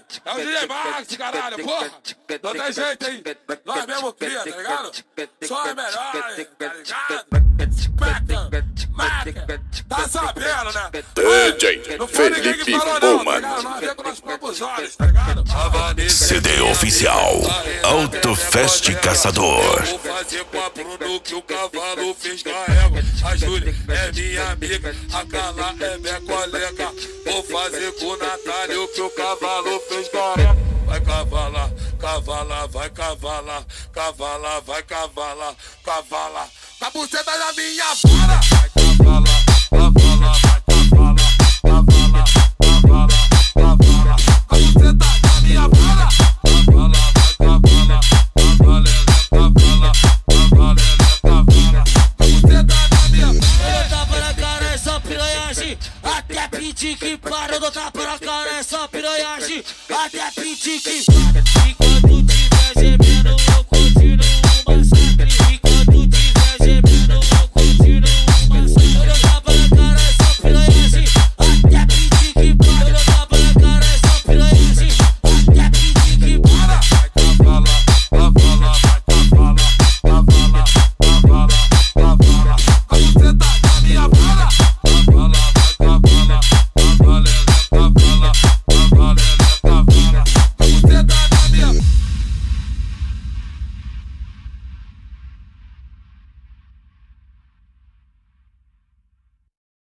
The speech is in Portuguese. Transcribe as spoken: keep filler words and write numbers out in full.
É o D J Max, caralho, porra. Não tem jeito, hein? Nós mesmo cria, tá ligado? Só é melhor, tá ligado? Maca, tá sabendo, né? D J não foi ninguém que falou não, tá ligado? Nós vemos com nossos próprios olhos, tá ligado? C D oficial Autofest Caçador. Vou fazer com a Bruno que o cavalo fez com a égua. A Júlia é minha amiga, a Carla é minha colega. Vou fazer com o Natália o que o cavalo fez com a égua. Vai cavalar, cavalar, vai cavalar, cavalar, vai cavalar, cavalar. A buceta da minha vara. Vai cavalar, cavalar, vai cavalar, cavalar, cavalar, cavalar. A buceta da minha vara. Cavalar, vai cavalar, cavalar, cavalar, cavalar, cavalar. A buceta da minha vara. Eu tava na cara, é só piranhagem. Até pedir que para, eu dou tapa na cara, é só piranhagem. Até pedir que para.